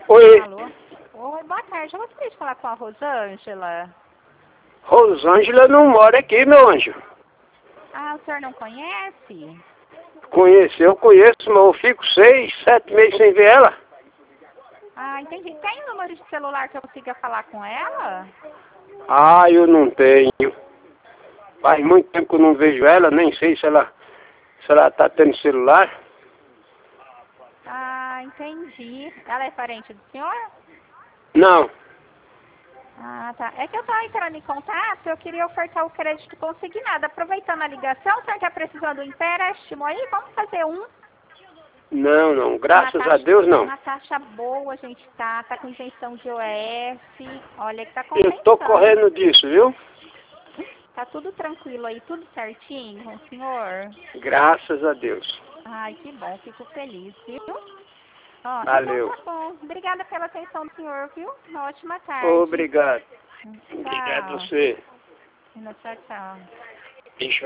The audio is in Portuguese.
Oi. Alô? Oi, boa tarde. Eu gostaria de falar com a Rosângela. Rosângela não mora aqui, meu anjo. Ah, o senhor não conhece? Eu conheço, mas eu fico 6, 7 meses sem ver ela. Ah, entendi. Tem um número de celular que eu consiga falar com ela? Ah, eu não tenho. Faz muito tempo que eu não vejo ela, nem sei se ela tá tendo celular. Ah, entendi. Ela é parente do senhor? Não. Ah, tá. É que eu estava entrando em contato, eu queria ofertar o crédito consignado. Aproveitando a ligação, o senhor está precisando de um empréstimo aí? Vamos fazer um. Não. Graças a Deus, não. Uma taxa boa, a gente tá com isenção de OF. Olha que tá Eu tô compensando. correndo disso, viu? Tá tudo tranquilo aí, tudo certinho com o senhor? Graças a Deus. Ai, que bom, fico feliz, viu? Ó, então Valeu. tá bom. Obrigada pela atenção do senhor, viu? Uma ótima tarde. Obrigado. Obrigado a Tchau. você. Tchau, tchau. Isso